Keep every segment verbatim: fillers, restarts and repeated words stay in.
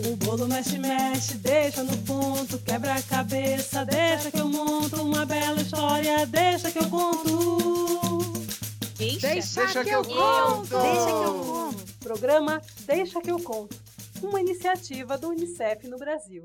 O bolo mexe, mexe, deixa no ponto, quebra a cabeça, deixa que eu monto uma bela história, deixa que eu conto. Deixa, Deixa, deixa que, que eu eu conto. conto. Deixa que eu conto. Programa Deixa que eu conto, uma iniciativa do Unicef no Brasil.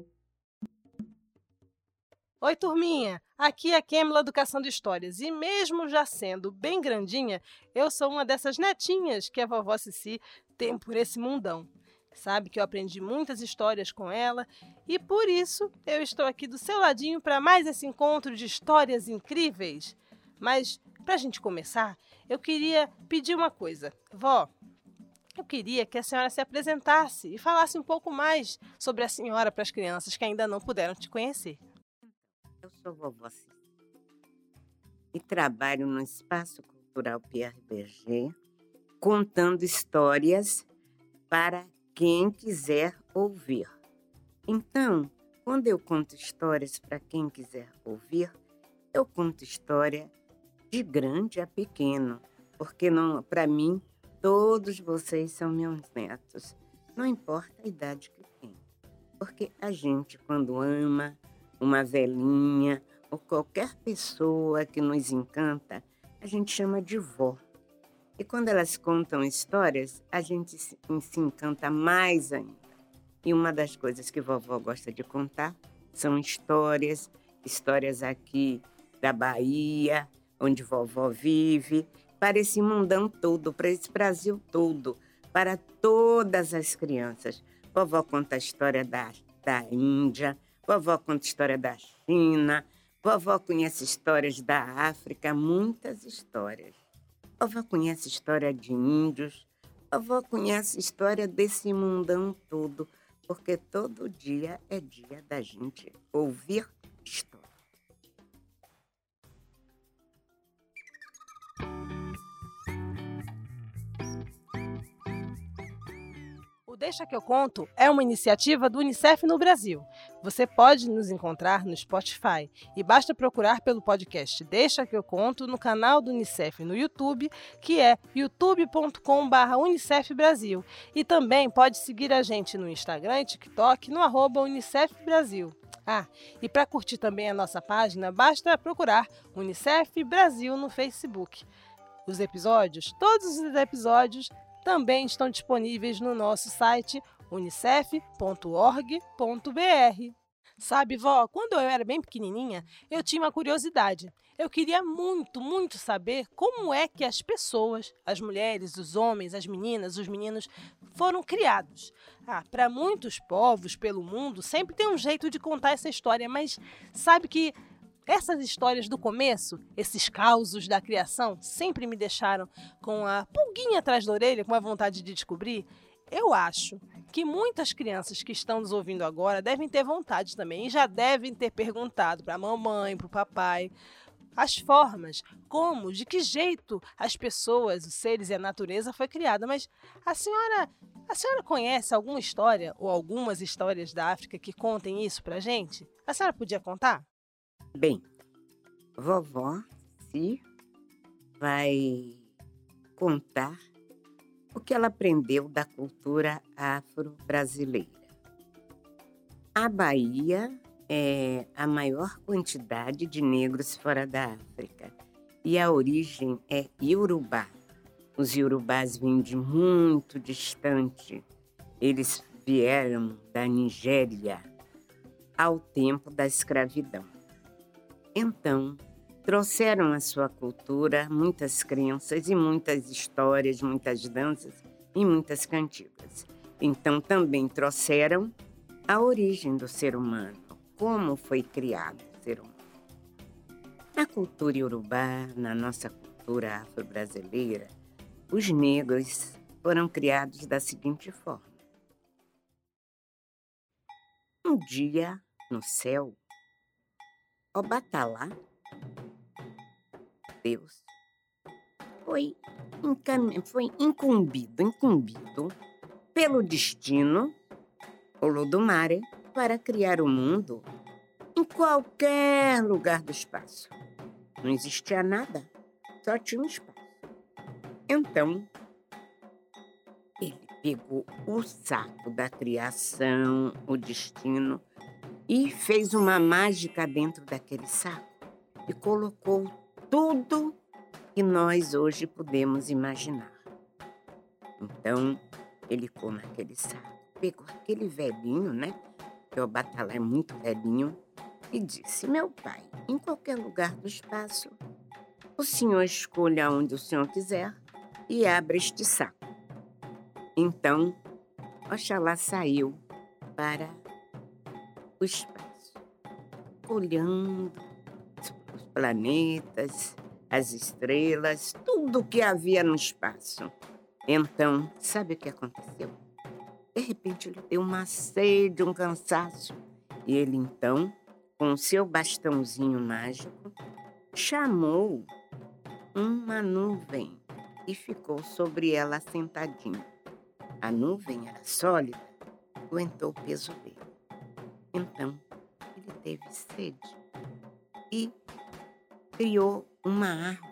Oi, turminha! Aqui é a Kêmila Educação de Histórias e mesmo já sendo bem grandinha, eu sou uma dessas netinhas que a vovó Cici tem por esse mundão. Sabe que eu aprendi muitas histórias com ela e por isso eu estou aqui do seu ladinho para mais esse encontro de histórias incríveis. Mas, para a gente começar, eu queria pedir uma coisa. Vó, eu queria que a senhora se apresentasse e falasse um pouco mais sobre a senhora para as crianças que ainda não puderam te conhecer. Eu sou vovó Cici e trabalho no Espaço Cultural Pierre Berger, contando histórias para quem quiser ouvir. Então, quando eu conto histórias para quem quiser ouvir, eu conto história de grande a pequeno, porque para mim todos vocês são meus netos, não importa a idade que tem, porque a gente quando ama uma velhinha ou qualquer pessoa que nos encanta, a gente chama de vó. E quando elas contam histórias, a gente se, se encanta mais ainda. E uma das coisas que vovó gosta de contar são histórias, histórias aqui da Bahia, onde vovó vive, para esse mundão todo, para esse Brasil todo, para todas as crianças. Vovó conta a história da, da Índia, vovó conta a história da China, vovó conhece histórias da África, muitas histórias. Vovó conhece história de índios, vovó conhece história desse mundão todo, porque todo dia é dia da gente ouvir história. Deixa que eu conto é uma iniciativa do Unicef no Brasil. Você pode nos encontrar no Spotify e basta procurar pelo podcast Deixa que eu conto no canal do Unicef no YouTube, que é youtube ponto com barra Unicef Brasil. E também pode seguir a gente no Instagram e TikTok no arroba Unicef Brasil. Ah, e para curtir também a nossa página, basta procurar Unicef Brasil no Facebook. Os episódios, todos os episódios, também estão disponíveis no nosso site unicef ponto org ponto br. Sabe, vó, quando eu era bem pequenininha, eu tinha uma curiosidade. Eu queria muito, muito saber como é que as pessoas, as mulheres, os homens, as meninas, os meninos, foram criados. Ah, para muitos povos pelo mundo, sempre tem um jeito de contar essa história, mas sabe que essas histórias do começo, esses causos da criação, sempre me deixaram com a pulguinha atrás da orelha, com a vontade de descobrir. Eu acho que muitas crianças que estão nos ouvindo agora devem ter vontade também e já devem ter perguntado para a mamãe, para o papai, as formas, como, de que jeito as pessoas, os seres e a natureza foi criada. Mas a senhora, a senhora conhece alguma história ou algumas histórias da África que contem isso para a gente? A senhora podia contar? Bem, vovó Cici vai contar o que ela aprendeu da cultura afro-brasileira. A Bahia é a maior quantidade de negros fora da África e a origem é iorubá. Os iorubás vêm de muito distante. Eles vieram da Nigéria ao tempo da escravidão. Então, trouxeram à sua cultura muitas crenças e muitas histórias, muitas danças e muitas cantigas. Então, também trouxeram a origem do ser humano, como foi criado o ser humano. Na cultura iorubá, na nossa cultura afro-brasileira, os negros foram criados da seguinte forma. Um dia, no céu, Obatalá, Deus, foi, encam... foi incumbido, incumbido pelo destino, Olodumare, para criar o mundo em qualquer lugar do espaço. Não existia nada, só tinha um espaço. Então, ele pegou o saco da criação, o destino, e fez uma mágica dentro daquele saco e colocou tudo que nós hoje podemos imaginar. Então, ele pôs naquele saco, pegou aquele velhinho, né? Que o Batalá é muito velhinho, e disse: meu pai, em qualquer lugar do espaço, o senhor escolha onde o senhor quiser e abra este saco. Então, Oxalá saiu para o espaço, olhando os planetas, as estrelas, tudo que havia no espaço. Então, sabe o que aconteceu? De repente, ele deu uma sede, um cansaço. E ele, então, com o seu bastãozinho mágico, chamou uma nuvem e ficou sobre ela sentadinho. A nuvem era sólida, aguentou o peso dele. Então, ele teve sede e criou uma árvore.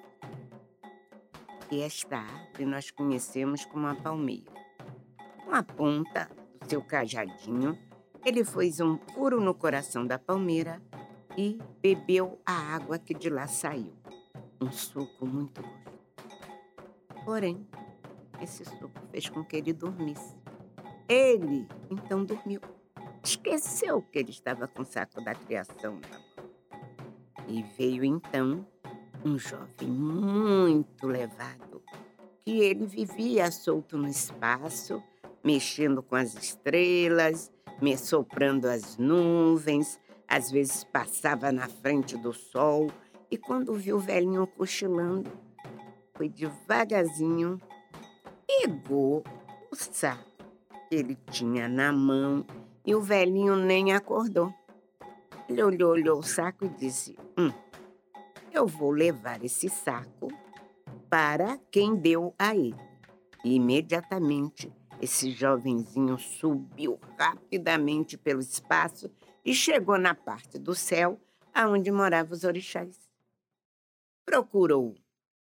E esta árvore nós conhecemos como a palmeira. Com a ponta do seu cajadinho, ele fez um furo no coração da palmeira e bebeu a água que de lá saiu. Um suco muito gostoso. Porém, esse suco fez com que ele dormisse. Ele, então, dormiu. Esqueceu que ele estava com o saco da criação na mão. E veio, então, um jovem muito levado, que ele vivia solto no espaço, mexendo com as estrelas, me soprando as nuvens, às vezes passava na frente do sol, e quando viu o velhinho cochilando, foi devagarzinho, pegou o saco que ele tinha na mão e o velhinho nem acordou. Ele olhou, olhou o saco e disse: hum, eu vou levar esse saco para quem deu a ele. E imediatamente esse jovenzinho subiu rapidamente pelo espaço e chegou na parte do céu aonde moravam os orixás. Procurou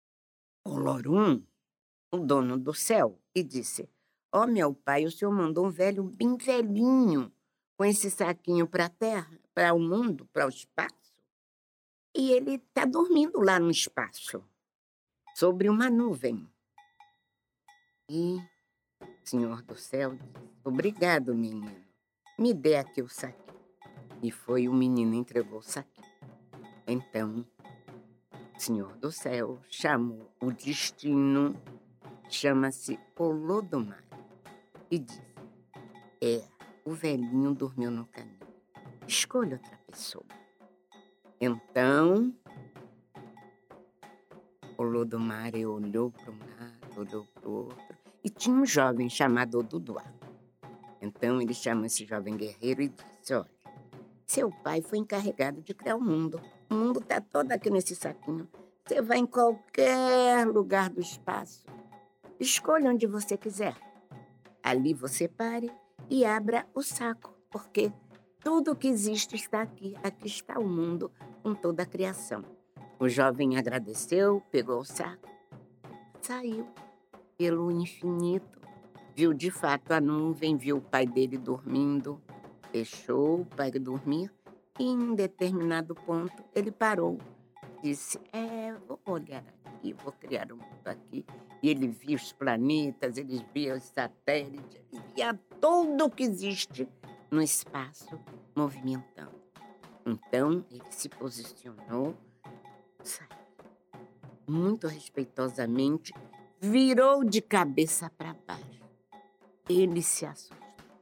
Olorum, o dono do céu, e disse: ó, oh, meu pai, o senhor mandou um velho bem velhinho com esse saquinho para a terra, para o mundo, para o espaço. E ele está dormindo lá no espaço, sobre uma nuvem. E o senhor do céu disse: obrigado, menino. Me dê aqui o saquinho. E foi o menino entregou o saquinho. Então, o senhor do céu chamou o destino, chama-se Olodumare, e disse: é, o velhinho dormiu no caminho. Escolha outra pessoa. Então, Olodumare olhou para um lado, olhou para o outro, e tinha um jovem chamado Oduduá. Então, ele chamou esse jovem guerreiro e disse: olha, seu pai foi encarregado de criar o mundo. O mundo está todo aqui nesse saquinho. Você vai em qualquer lugar do espaço. Escolha onde você quiser. Ali você pare e abra o saco, porque tudo que existe está aqui. Aqui está o mundo com toda a criação. O jovem agradeceu, pegou o saco, saiu pelo infinito, viu de fato a nuvem, viu o pai dele dormindo, deixou o pai dormir e em um determinado ponto ele parou. Disse: é, vou olhar aqui, vou criar um mundo aqui. E ele via os planetas, ele via os satélites, ele via tudo que existe no espaço movimentando. Então, ele se posicionou, saiu, muito respeitosamente, virou de cabeça para baixo. Ele se assustou.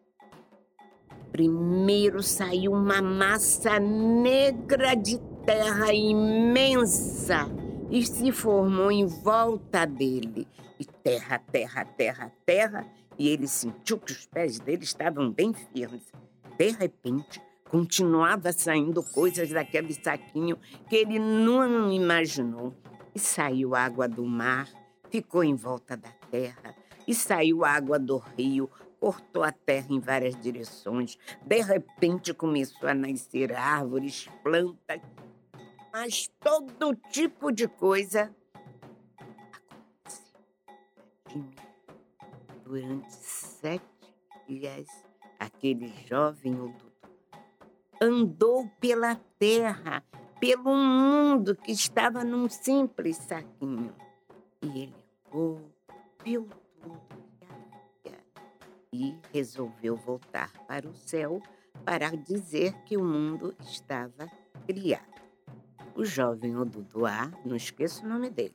Primeiro saiu uma massa negra de terra imensa e se formou em volta dele. E terra, terra, terra, terra, e ele sentiu que os pés dele estavam bem firmes. De repente, continuava saindo coisas daquele saquinho que ele não imaginou. E saiu água do mar, ficou em volta da terra, e saiu água do rio, cortou a terra em várias direções. De repente, começou a nascer árvores, plantas, mas todo tipo de coisa aconteceu durante sete dias, aquele jovem Dudu andou pela terra, pelo mundo que estava num simples saquinho. E ele andou, viu tudo que havia e resolveu voltar para o céu para dizer que o mundo estava criado. O jovem Oduduá, não esqueço o nome dele,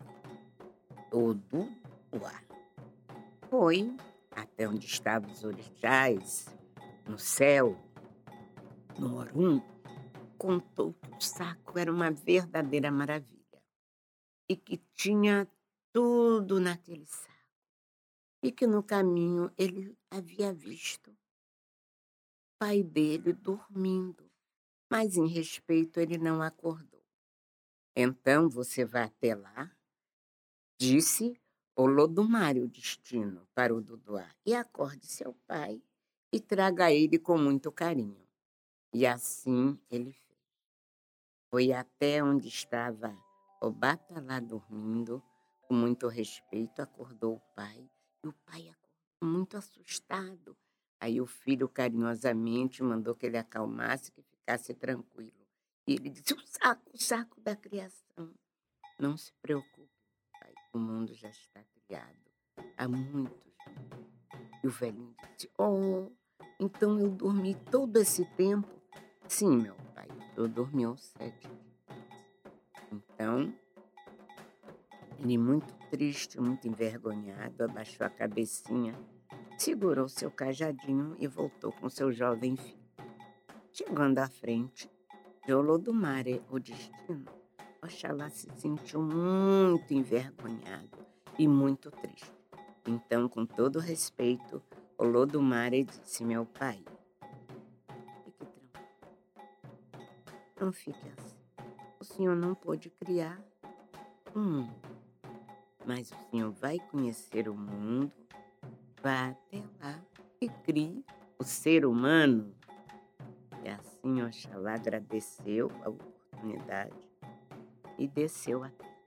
Oduduá, foi até onde estavam os orixás, no céu, no Orum, contou que o saco era uma verdadeira maravilha e que tinha tudo naquele saco e que no caminho ele havia visto o pai dele dormindo, mas em respeito ele não acordou. Então você vai até lá, disse Olodumare o destino para o Duduá, e acorde seu pai e traga ele com muito carinho. E assim ele fez. Foi até onde estava o Batalá dormindo, com muito respeito, acordou o pai, e o pai acordou muito assustado. Aí o filho carinhosamente mandou que ele acalmasse, que ficasse tranquilo. E ele disse, o saco, o saco da criação. Não se preocupe, pai, o mundo já está criado há muitos. E o velhinho disse, oh, então eu dormi todo esse tempo? Sim, meu pai, eu dormi aos sete dias. Então, ele muito triste, muito envergonhado, abaixou a cabecinha, segurou seu cajadinho e voltou com seu jovem filho. Chegando à frente de Olodumare, o destino, Oxalá se sentiu muito envergonhado e muito triste. Então, com todo respeito, Olodumare disse, meu pai, fique tranquilo, não fique assim. O senhor não pôde criar o mundo, mas o senhor vai conhecer o mundo, vá até lá e crie o ser humano. E assim Oxalá agradeceu a oportunidade e desceu a terra.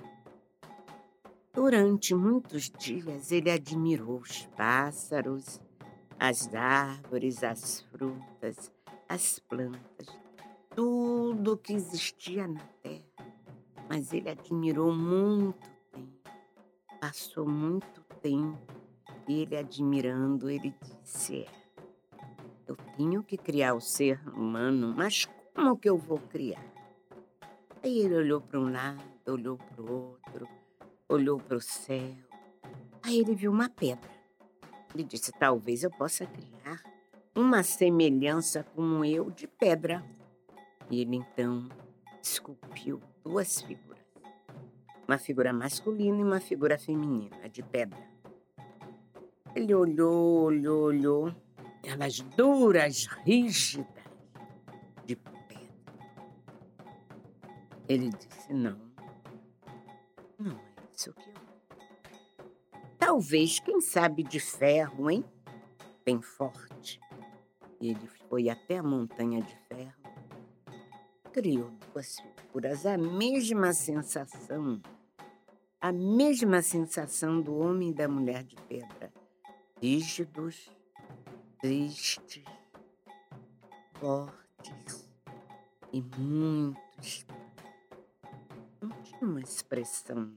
Durante muitos dias ele admirou os pássaros, as árvores, as frutas, as plantas, tudo que existia na terra. Mas ele admirou muito tempo, passou muito tempo, e ele admirando, ele disse, é, eu tenho que criar o ser humano, mas como que eu vou criar? Aí ele olhou para um lado, olhou para o outro, olhou para o céu, aí ele viu uma pedra. Ele disse, talvez eu possa criar uma semelhança como eu de pedra. E ele então esculpiu duas figuras, uma figura masculina e uma figura feminina, de pedra. Ele olhou, olhou, olhou, elas duras, rígidas, de pedra. Ele disse, não, não é isso que eu... Talvez, quem sabe, de ferro, hein? Bem forte. E ele foi até a montanha de ferro, criou duas figuras, a mesma sensação, a mesma sensação do homem e da mulher de pedra, rígidos, tristes, fortes e muitos. Não tinha uma expressão.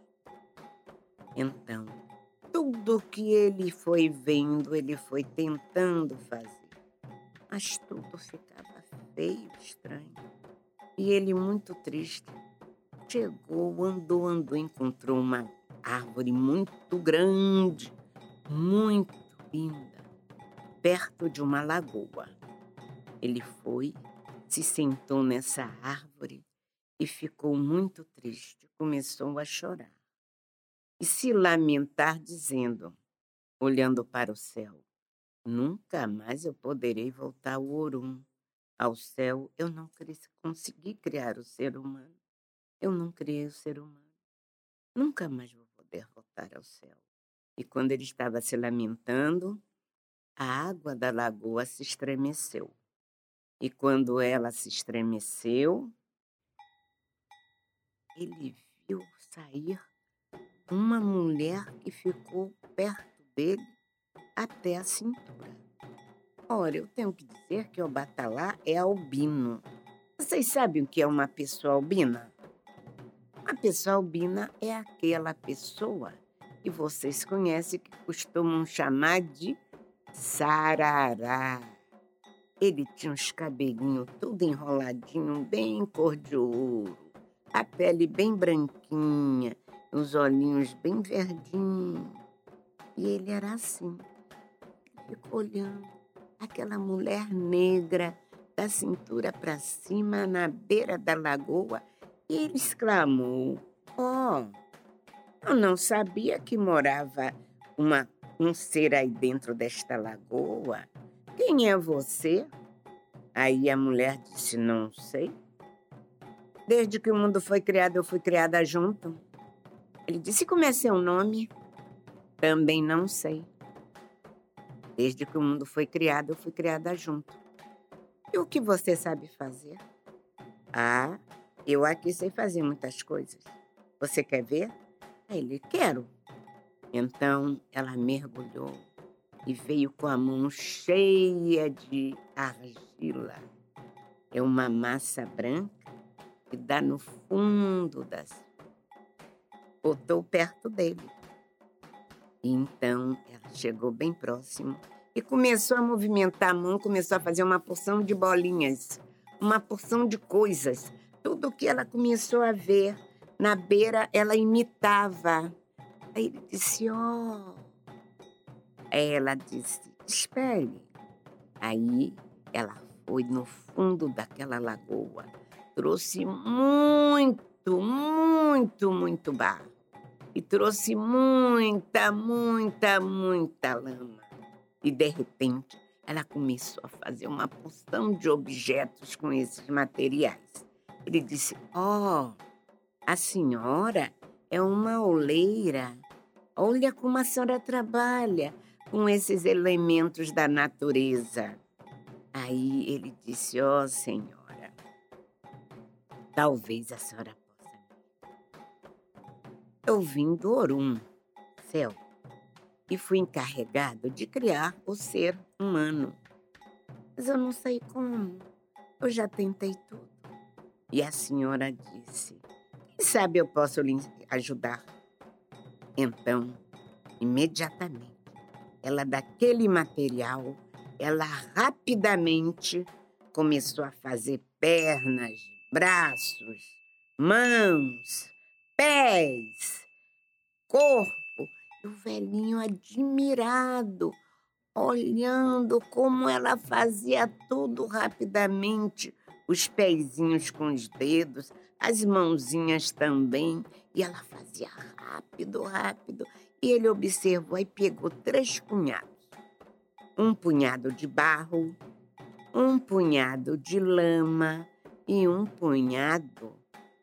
Então, tudo que ele foi vendo, ele foi tentando fazer, mas tudo ficava feio, estranho. E ele, muito triste, chegou, andou, andou, encontrou uma árvore muito grande, muito linda, perto de uma lagoa. Ele foi, se sentou nessa árvore e ficou muito triste, começou a chorar e se lamentar, dizendo, olhando para o céu, nunca mais eu poderei voltar ao Orum. Ao céu, eu não consegui criar o ser humano. Eu não criei o ser humano. Nunca mais vou poder voltar ao céu. E quando ele estava se lamentando, a água da lagoa se estremeceu. E quando ela se estremeceu, ele viu sair uma mulher que ficou perto dele até a cintura. Ora, eu tenho que dizer que o Batalá é albino. Vocês sabem o que é uma pessoa albina? Uma pessoa albina é aquela pessoa que vocês conhecem, que costumam chamar de sarará. Ele tinha uns cabelinhos tudo enroladinho, bem cor de ouro, a pele bem branquinha, os olhinhos bem verdinhos. E ele era assim. Ficou olhando aquela mulher negra, da cintura para cima, na beira da lagoa, e ele exclamou: "Oh, eu não sabia que morava uma, um ser aí dentro desta lagoa. Quem é você?" Aí a mulher disse: "Não sei. Desde que o mundo foi criado, eu fui criada junto." Ele disse: "Como é seu nome?" "Também não sei. Desde que o mundo foi criado, eu fui criada junto." "E o que você sabe fazer?" "Ah, eu aqui sei fazer muitas coisas. Você quer ver?" Aí ele: "Quero." Então ela mergulhou e veio com a mão cheia de argila. É uma massa branca que dá no fundo das... Botou perto dele. E então ela chegou bem próximo e começou a movimentar a mão, começou a fazer uma porção de bolinhas, uma porção de coisas. Tudo que ela começou a ver na beira, ela imitava. Aí ele disse: "Ó." Aí ela disse: "Espere." Aí ela foi no fundo daquela lagoa, trouxe muito, muito, muito barro. E trouxe muita, muita, muita lama. E, de repente, ela começou a fazer uma porção de objetos com esses materiais. Ele disse: "Oh, a senhora é uma oleira. Olha como a senhora trabalha com esses elementos da natureza." Aí ele disse: "Ó, senhora, talvez a senhora possa. Eu vim do Orum, céu, e fui encarregado de criar o ser humano. Mas eu não sei como. Eu já tentei tudo." E a senhora disse: "Quem sabe eu posso lhe ajudar?" Então, imediatamente, ela daquele material, ela rapidamente começou a fazer pernas, braços, mãos, pés, corpo. E o velhinho admirado, olhando como ela fazia tudo rapidamente, os pezinhos com os dedos, as mãozinhas também, e ela fazia rápido, rápido. E ele observou e pegou três punhados. Um punhado de barro, um punhado de lama e um punhado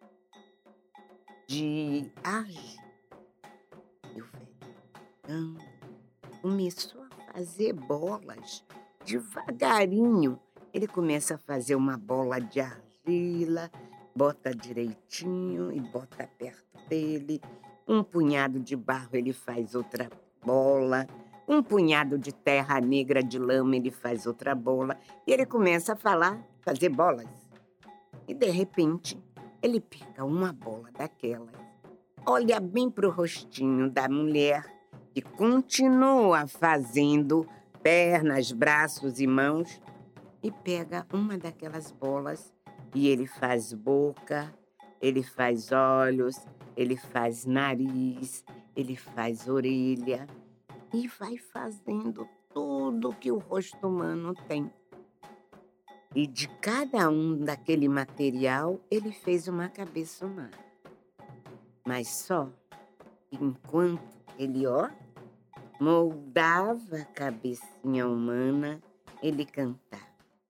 de argila. E o velho começou a fazer bolas devagarinho. Ele começa a fazer uma bola de argila, bota direitinho e bota perto dele. Um punhado de barro, ele faz outra bola. Um punhado de terra negra de lama, ele faz outra bola. E ele começa a falar, fazer bolas. E, de repente, ele pega uma bola daquelas, olha bem para o rostinho da mulher e continua fazendo pernas, braços e mãos, e pega uma daquelas bolas e ele faz boca, ele faz olhos, ele faz nariz, ele faz orelha e vai fazendo tudo que o rosto humano tem. E de cada um daquele material, ele fez uma cabeça humana. Mas só enquanto ele, ó, moldava a cabecinha humana, ele cantava: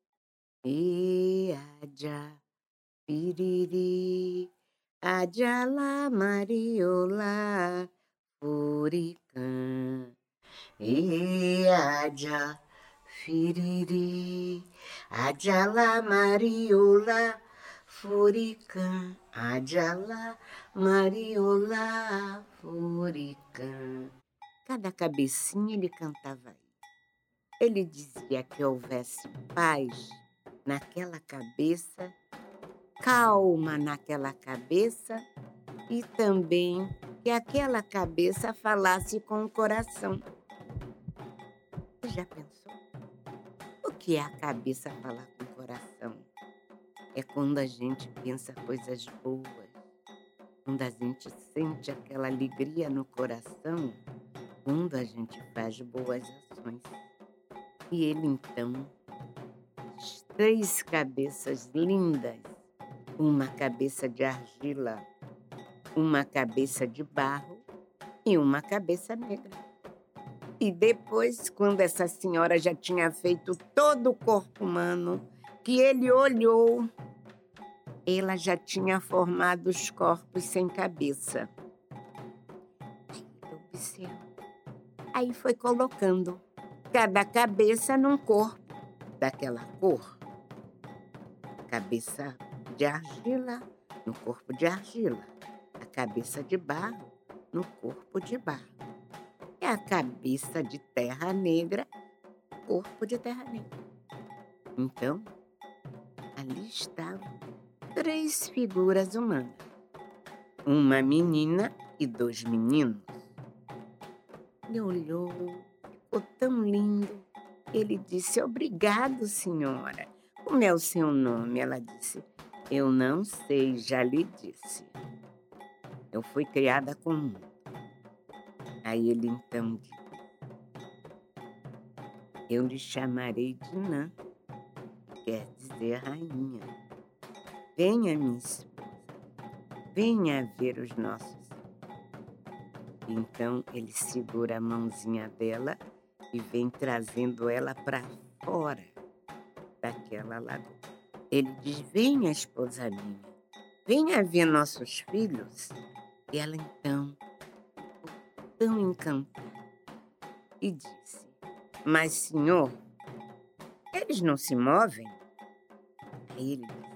"E adja, piriri, adja lá, mariola, furicã. E adja, piriri, adja lá, mariola, furicã. Adja lá, mariola, furicã." Cada cabecinha ele cantava aí. Ele dizia que houvesse paz naquela cabeça, calma naquela cabeça e também que aquela cabeça falasse com o coração. Você já pensou? O que é a cabeça falar com o coração? É quando a gente pensa coisas boas, quando a gente sente aquela alegria no coração, quando a gente faz boas ações. E ele, então, as três cabeças lindas, uma cabeça de argila, uma cabeça de barro e uma cabeça negra. E depois, quando essa senhora já tinha feito todo o corpo humano, que ele olhou, ela já tinha formado os corpos sem cabeça. Aí ele observou. Aí foi colocando cada cabeça num corpo daquela cor. Cabeça de argila no corpo de argila. A cabeça de barro no corpo de barro. E a cabeça de terra negra, corpo de terra negra. Então, ali estavam três figuras humanas. Uma menina e dois meninos. Ele olhou, ficou tão lindo. Ele disse, obrigado, senhora. Como é o seu nome? Ela disse, eu não sei, já lhe disse. Eu fui criada com muito. Aí ele então disse, eu lhe chamarei de Nã, quer dizer rainha. Venha, minha esposa, venha ver os nossos. Então ele segura a mãozinha dela e vem trazendo ela para fora daquela lagoa. Ele diz, venha, esposa minha, venha ver nossos filhos. E ela então, tão encantada, e disse, mas senhor, eles não se movem? Aí ele disse,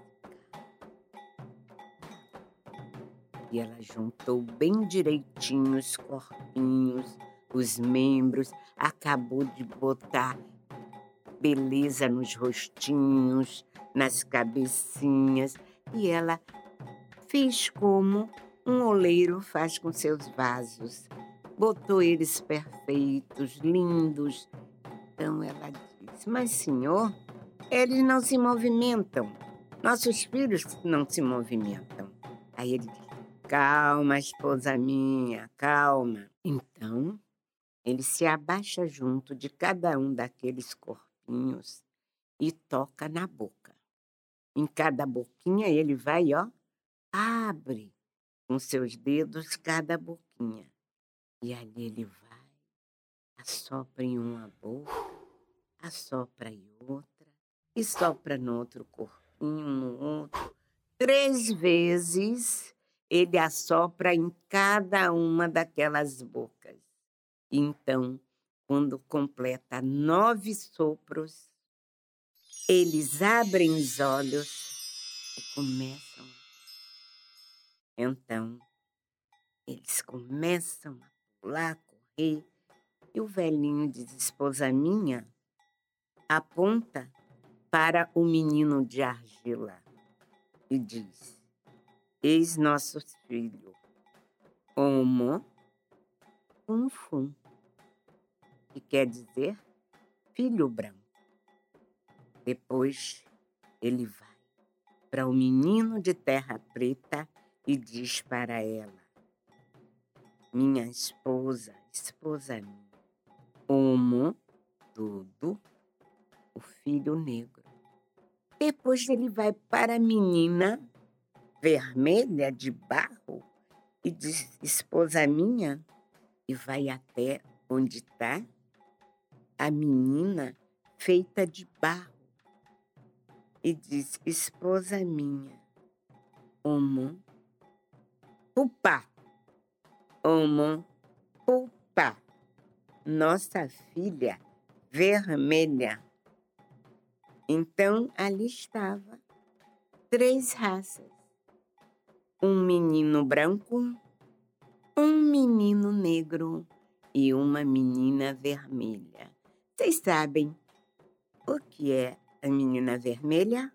e ela juntou bem direitinho os corpinhos, os membros, acabou de botar beleza nos rostinhos, nas cabecinhas, e ela fez como um oleiro faz com seus vasos. Botou eles perfeitos, lindos. Então ela disse, mas senhor, eles não se movimentam. Nossos filhos não se movimentam. Aí ele disse, calma, esposa minha, calma. Então, ele se abaixa junto de cada um daqueles corpinhos e toca na boca. Em cada boquinha ele vai, ó, abre com seus dedos cada boquinha. E ali ele vai, assopra em uma boca, assopra em outra, e sopra no outro corpinho, no outro. Três vezes ele assopra em cada uma daquelas bocas. Então, quando completa nove sopros, eles abrem os olhos e começam. Então, eles começam a pular, a correr, e o velhinho diz, esposa minha, aponta para o menino de argila e diz, eis nosso filho, Homo Fum Fum, que quer dizer filho branco. Depois ele vai para o menino de terra preta e diz para ela, minha esposa, esposa minha, Homo, tudo, o filho negro. Depois ele vai para a menina vermelha de barro e diz, esposa minha, e vai até onde está a menina feita de barro e diz, esposa minha, Homo Pupá, Homo Pupá, nossa filha vermelha. Então, ali estava três raças. Um menino branco, um menino negro e uma menina vermelha. Vocês sabem o que é a menina vermelha?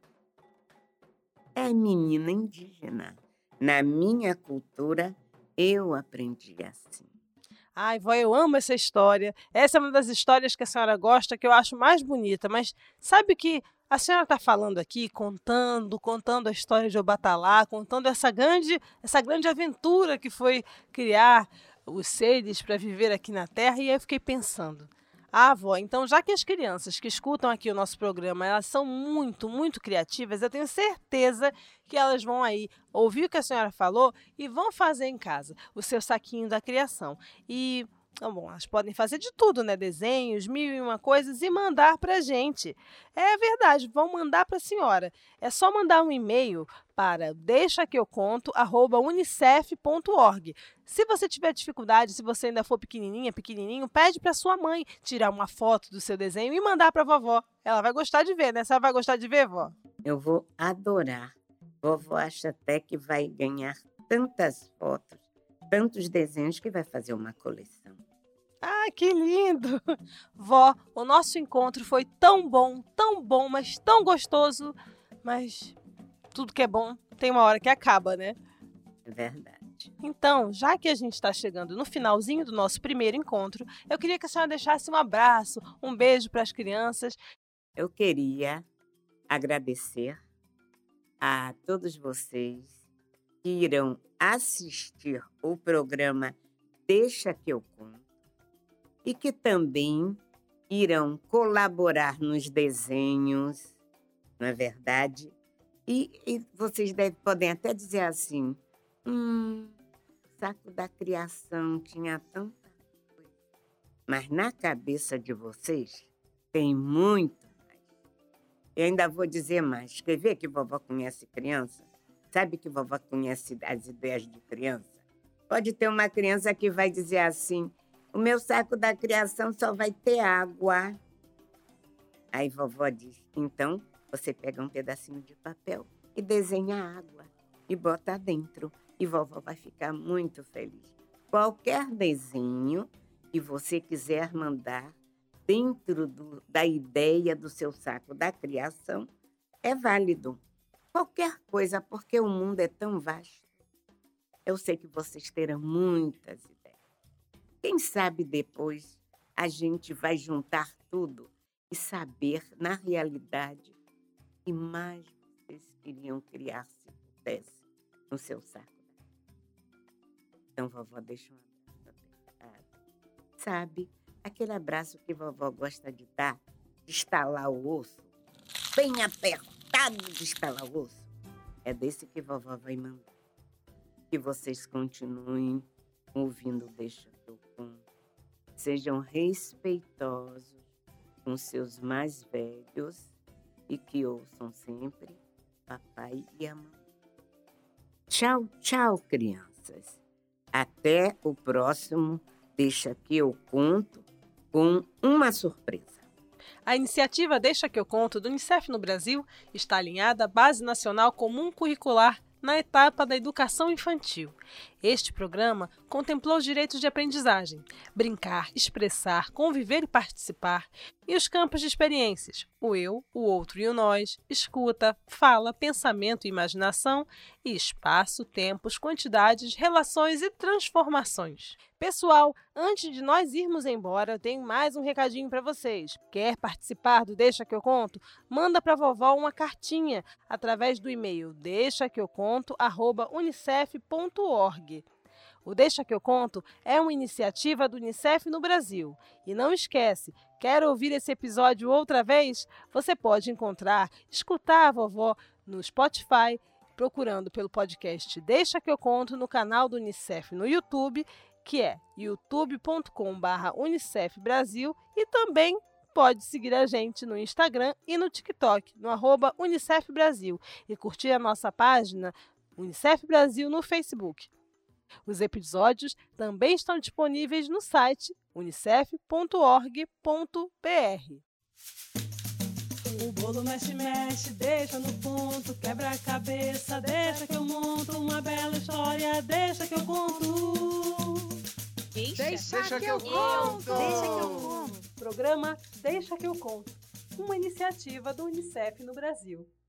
É menina indígena. Na minha cultura, eu aprendi assim. Ai, vó, eu amo essa história. Essa é uma das histórias que a senhora gosta, que eu acho mais bonita. Mas sabe que a senhora está falando aqui, contando, contando a história de Obatalá, contando essa grande, essa grande aventura que foi criar os seres para viver aqui na Terra. E aí eu fiquei pensando, ah, vó, então já que as crianças que escutam aqui o nosso programa, elas são muito, muito criativas, eu tenho certeza que elas vão aí ouvir o que a senhora falou e vão fazer em casa o seu saquinho da criação. E, bom, elas podem fazer de tudo, né? Desenhos, mil e uma coisas e mandar para a gente. É verdade, vão mandar para a senhora. É só mandar um e-mail para deixa que eu conto arroba unicef ponto org. Se você tiver dificuldade, se você ainda for pequenininha, pequenininho, pede para sua mãe tirar uma foto do seu desenho e mandar para a vovó. Ela vai gostar de ver, né? Você vai gostar de ver, vó? Eu vou adorar. Vovó acha até que vai ganhar tantas fotos, tantos desenhos, que vai fazer uma coleção. Ah, que lindo! Vó, o nosso encontro foi tão bom, tão bom, mas tão gostoso. Mas tudo que é bom tem uma hora que acaba, né? É verdade. Então, já que a gente está chegando no finalzinho do nosso primeiro encontro, eu queria que a senhora deixasse um abraço, um beijo para as crianças. Eu queria agradecer a todos vocês que irão assistir o programa Deixa que eu conto e que também irão colaborar nos desenhos, não é verdade? E, e vocês devem, podem até dizer assim, hum, saco da criação tinha tanta coisa. Mas na cabeça de vocês tem muito mais. Eu ainda vou dizer mais. Quer ver que vovó conhece criança? Sabe que vovó conhece as ideias de criança? Pode ter uma criança que vai dizer assim, o meu saco da criação só vai ter água. Aí vovó diz, então você pega um pedacinho de papel e desenha água e bota dentro. E vovó vai ficar muito feliz. Qualquer desenho que você quiser mandar dentro do, da ideia do seu saco da criação é válido. Qualquer coisa, porque o mundo é tão vasto. Eu sei que vocês terão muitas ideias. Quem sabe depois a gente vai juntar tudo e saber, na realidade, o que mais vocês queriam criar se pudesse no seu saco. Então, vovó, deixa um abraço apertado. Sabe, aquele abraço que vovó gosta de dar, de estalar o osso, bem apertado de estalar o osso, é desse que vovó vai mandar. Que vocês continuem ouvindo Deixa que eu conto. Sejam respeitosos com seus mais velhos e que ouçam sempre papai e a mamãe. Tchau, tchau, crianças. Até o próximo Deixa que eu conto com uma surpresa. A iniciativa Deixa que eu conto do Unicef no Brasil está alinhada à Base Nacional Comum Curricular na etapa da educação infantil. Este programa contemplou os direitos de aprendizagem, brincar, expressar, conviver e participar, e os campos de experiências, o eu, o outro e o nós, escuta, fala, pensamento e imaginação, e espaço, tempos, quantidades, relações e transformações. Pessoal, antes de nós irmos embora, eu tenho mais um recadinho para vocês. Quer participar do Deixa que eu conto? Manda para a vovó uma cartinha através do e-mail deixa que eu conto arroba unicef ponto org. O Deixa que eu conto é uma iniciativa do Unicef no Brasil. E não esquece, quer ouvir esse episódio outra vez? Você pode encontrar, escutar a vovó no Spotify, procurando pelo podcast Deixa que eu conto no canal do Unicef no YouTube, que é youtube ponto com barra unicef brasil, e também pode seguir a gente no Instagram e no TikTok, no arroba Unicef Brasil, e curtir a nossa página Unicef Brasil no Facebook. Os episódios também estão disponíveis no site unicef ponto org ponto br. O bolo mexe, mexe, deixa no ponto, quebra a cabeça, deixa que eu monto uma bela história, deixa que eu conto. Deixa, Deixa, Deixa que, que eu, eu conto. conto. Deixa que eu conto. Programa Deixa que eu conto, uma iniciativa do Unicef no Brasil.